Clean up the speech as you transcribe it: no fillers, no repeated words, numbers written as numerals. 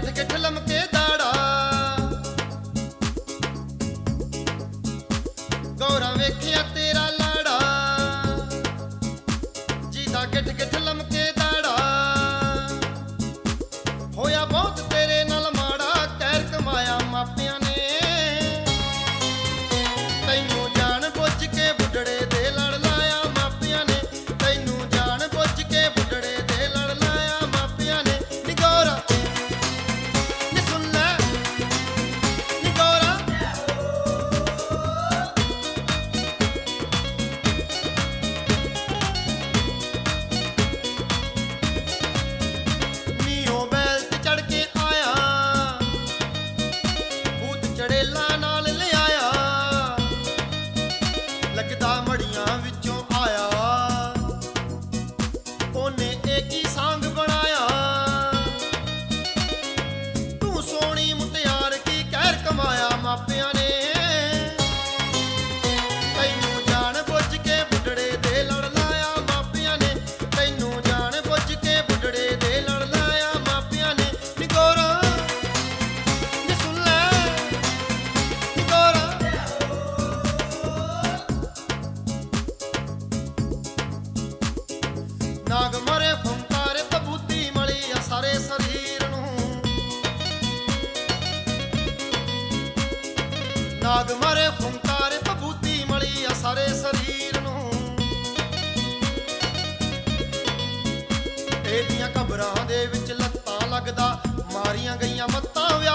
ਗਿੱਠ ਗਿੱਠ ਲਮਕੇ ਦਾੜਾ ਗੌਰਾ ਵੇਖਿਆ ਤੇਰਾ ਲਾੜਾ ਜਿਹਦਾ ਗਿੱਠ ਗਿੱਠ ਲਮਕੇ ਦਾੜਾ ਹੋਇਆ ਬਹੁਤ ਤੇਰੇ ਨਾਲ ਮਾੜਾ ਕਹਿਰ ਕਮਾਇਆ ਮਾਪਿਆਂ ਨੇ ਤੈਨੂੰ ਜਾਣ ਬੁੱਝ ਕੇ ਬੁੱਢੜੇ ਦੇ ਲੜ ਲਾਇਆ ਮਾਪਿਆਂ ਨੇ ਤੈਨੂੰ ਜਾਣ ਬੁੱਝ ਕੇ ਬੁੱਢੜੇ ਦੇ ਲੜ ਲਾਇਆ ਮਾਪਿਆਂ ਨੇ ਨੀ ਗੌਰਾ ਨੀ ਸੁਣ ਲੈ ਨੀ ਗੌਰਾ ਨੀਓ ਬੈਲ ਤੇ ਚੜ ਕੇ ਆਇਆ ਭੂਤ ਚੜੇਲਾ ਨਾਲ ਲਿਆਇਆ ਲੱਗਦਾ ਮੜੀਆਂ ਵਿੱਚੋਂ ਆਇਆ ਉਹਨੇ ਇੱਕ ਹੀ ਸਾਂਗ ਬਣਾਇਆ ਤੂੰ ਸੋਹਣੀ ਮੁਟਿਆਰ ਕੀ ਕਹਿਰ ਕਮਾਇਆ ਮਾਪਿਆਂ ਨੇ ਤੈਨੂੰ ਜਾਣ ਬੁੱਝ ਕੇ ਬੁੱਢੜੇ ਦੇ ਲੜ ਲਾਇਆ ਮਾਪਿਆਂ ਨੇ ਤੈਨੂੰ ਜਾਣ ਬੁੱਝ ਕੇ ਬੁੱਢੜੇ ਦੇ ਲੜ ਲਾਇਆ ਮਾਪਿਆਂ ਨੇ ਨੀ ਗੌਰਾ ਨੀ ਸੁਣ ਲੈ ਨੀ ਗੌਰਾ ਨਾਗ ਮਰੇ ਫੁੰਕਾਰੇ ਤਬੂਤੀ ਮਲੀ ਆ ਸਾਰੇ ਸਰੀਰ ਨੂੰ ਨਾਗ ਮਰੇ ਫੁੰਕਾਰੇ ਤਬੂਤੀ ਮਲੀ ਆ ਸਾਰੇ ਸਰੀਰ ਨੂੰ ਇਹਦੀਆਂ ਕਬਰਾਂ ਦੇ ਵਿੱਚ ਲੱਤਾਂ ਲੱਗਦਾ ਮਾਰੀਆਂ ਗਈਆਂ ਮੱਤਾਂ